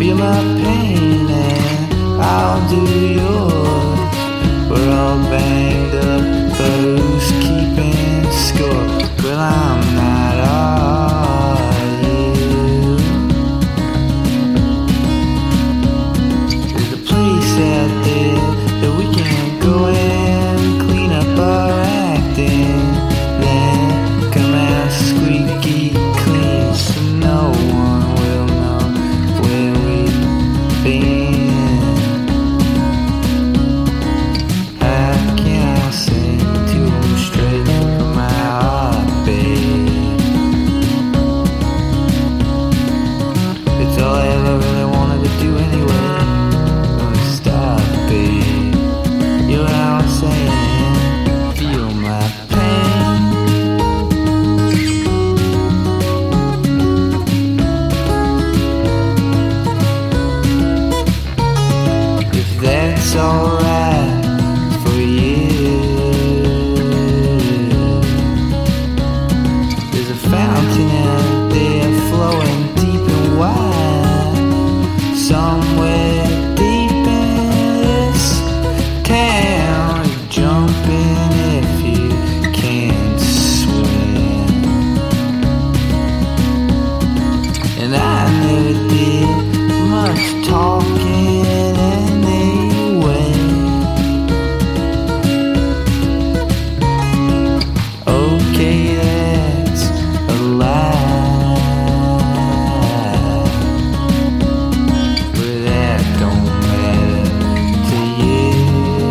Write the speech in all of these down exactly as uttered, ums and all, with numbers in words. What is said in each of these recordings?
feel my pain and I'll do yours. We're all banged up, but who's keeping score? Well, I'm not, are you? There's a place out there that we can go and clean up our acting, then come out squeaky clean so no one will know where we've been. How can I sing to them straight from my heart, babe? It's all I ever really wanted to do anyway. Gonna stop, babe. You know what I'm saying? Feel my pain. If that's alright for you, there's a fountain out there flowing deep and wide, somewhere deep in this town. Jump in if you can't swim. And I never did much talking anyway. Okay, that's a lie, but that don't matter to you.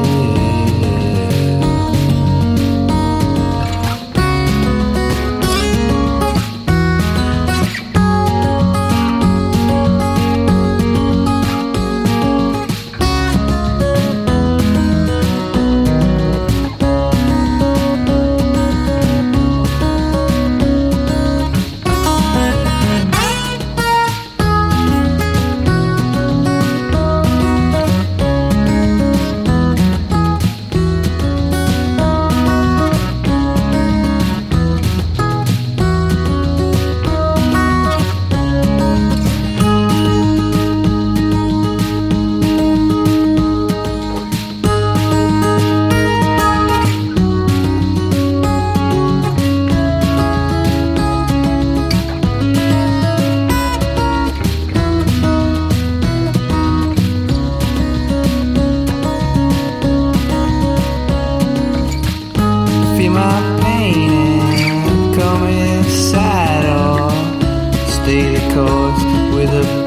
Feel my pain and come inside or stay the course with a